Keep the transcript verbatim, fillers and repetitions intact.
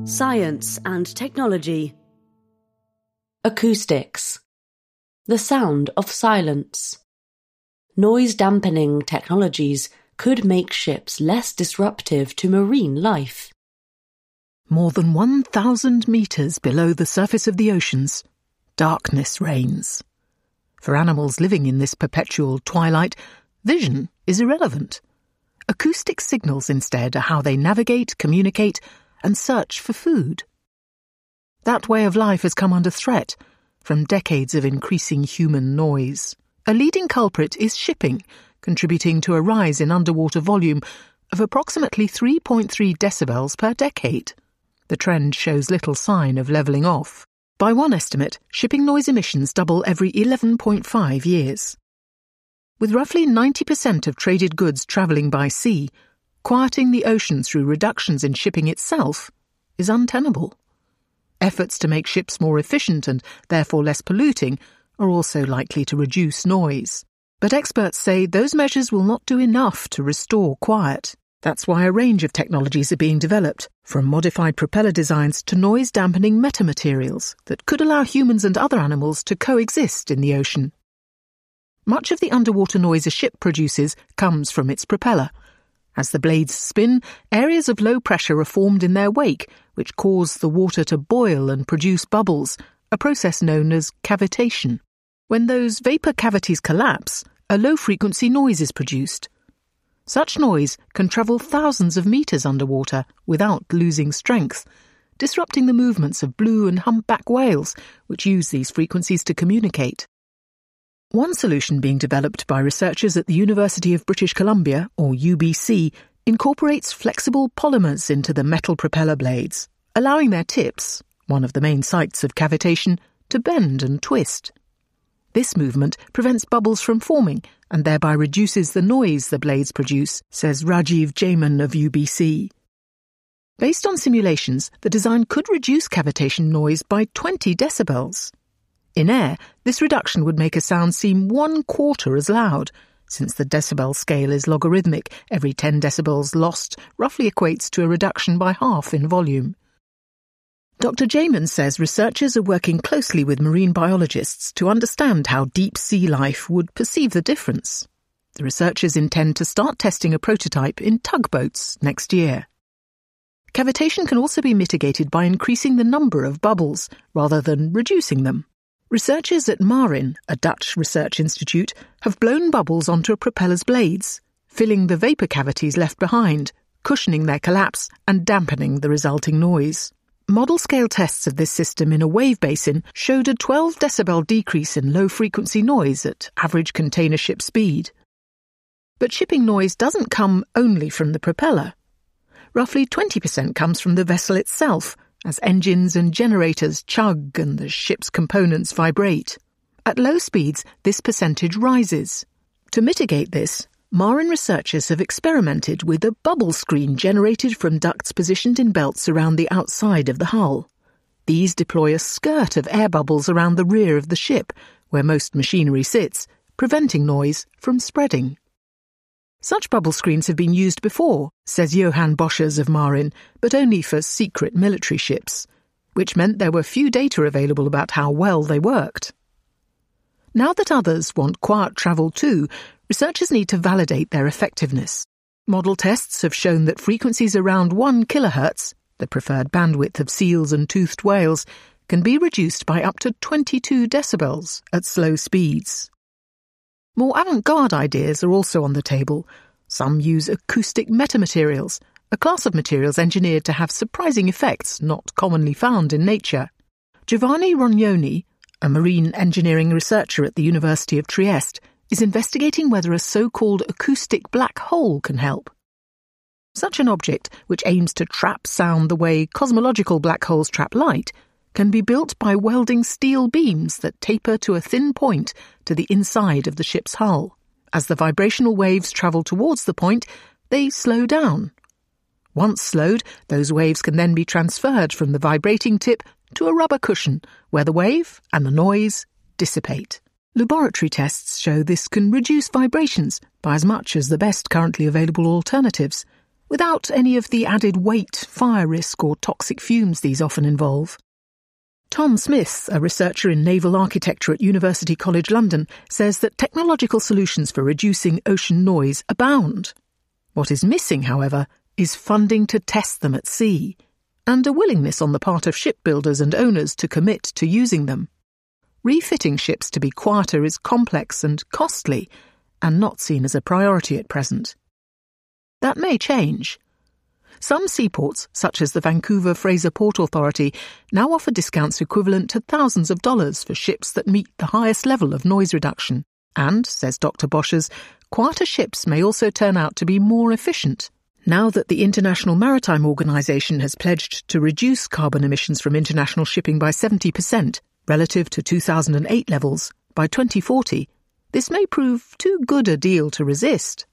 Science and technology. Acoustics. The sound of silence. Noise-dampening technologies could make ships less disruptive to marine life. More than one thousand metres below the surface of the oceans, darkness reigns. For animals living in this perpetual twilight, vision is irrelevant. Acoustic signals instead are how they navigate, communicate, and search for food. That way of life has come under threat from decades of increasing human noise. A leading culprit is shipping, contributing to a rise in underwater volume of approximately three point three decibels per decade. The trend shows little sign of levelling off. By one estimate, shipping noise emissions double every eleven point five years. With roughly ninety percent of traded goods travelling by sea, quieting the ocean through reductions in shipping itself is untenable. Efforts to make ships more efficient and therefore less polluting are also likely to reduce noise. But experts say those measures will not do enough to restore quiet. That's why a range of technologies are being developed, from modified propeller designs to noise-dampening metamaterials that could allow humans and other animals to coexist in the ocean. Much of the underwater noise a ship produces comes from its propeller. As the blades spin, areas of low pressure are formed in their wake, which cause the water to boil and produce bubbles, a process known as cavitation. When those vapour cavities collapse, a low-frequency noise is produced. Such noise can travel thousands of metres underwater without losing strength, disrupting the movements of blue and humpback whales, which use these frequencies to communicate. One solution being developed by researchers at the University of British Columbia, or U B C, incorporates flexible polymers into the metal propeller blades, allowing their tips, one of the main sites of cavitation, to bend and twist. This movement prevents bubbles from forming and thereby reduces the noise the blades produce, says Rajiv Jamin of U B C. Based on simulations, the design could reduce cavitation noise by twenty decibels. In air, this reduction would make a sound seem one quarter as loud. Since the decibel scale is logarithmic, every ten decibels lost roughly equates to a reduction by half in volume. Doctor Jamin says researchers are working closely with marine biologists to understand how deep sea life would perceive the difference. The researchers intend to start testing a prototype in tugboats next year. Cavitation can also be mitigated by increasing the number of bubbles rather than reducing them. Researchers at MARIN, a Dutch research institute, have blown bubbles onto a propeller's blades, filling the vapour cavities left behind, cushioning their collapse and dampening the resulting noise. Model-scale tests of this system in a wave basin showed a twelve decibel decrease in low-frequency noise at average container ship speed. But shipping noise doesn't come only from the propeller. Roughly twenty percent comes from the vessel itself, as engines and generators chug and the ship's components vibrate. At low speeds, this percentage rises. To mitigate this, MARIN researchers have experimented with a bubble screen generated from ducts positioned in belts around the outside of the hull. These deploy a skirt of air bubbles around the rear of the ship, where most machinery sits, preventing noise from spreading. Such bubble screens have been used before, says Johan Boschers of MARIN, but only for secret military ships, which meant there were few data available about how well they worked. Now that others want quiet travel too, researchers need to validate their effectiveness. Model tests have shown that frequencies around one kilohertz, the preferred bandwidth of seals and toothed whales, can be reduced by up to twenty-two decibels at slow speeds. More avant-garde ideas are also on the table. Some use acoustic metamaterials, a class of materials engineered to have surprising effects not commonly found in nature. Giovanni Rognoni, a marine engineering researcher at the University of Trieste, is investigating whether a so-called acoustic black hole can help. Such an object, which aims to trap sound the way cosmological black holes trap light, can be built by welding steel beams that taper to a thin point to the inside of the ship's hull. As the vibrational waves travel towards the point, they slow down. Once slowed, those waves can then be transferred from the vibrating tip to a rubber cushion, where the wave and the noise dissipate. Laboratory tests show this can reduce vibrations by as much as the best currently available alternatives, without any of the added weight, fire risk or toxic fumes these often involve. Tom Smith, a researcher in naval architecture at University College London, says that technological solutions for reducing ocean noise abound. What is missing, however, is funding to test them at sea, and a willingness on the part of shipbuilders and owners to commit to using them. Refitting ships to be quieter is complex and costly, and not seen as a priority at present. That may change. Some seaports, such as the Vancouver Fraser Port Authority, now offer discounts equivalent to thousands of dollars for ships that meet the highest level of noise reduction. And, says Doctor Boschers, quieter ships may also turn out to be more efficient. Now that the International Maritime Organization has pledged to reduce carbon emissions from international shipping by seventy percent relative to two thousand eight levels by twenty forty, this may prove too good a deal to resist.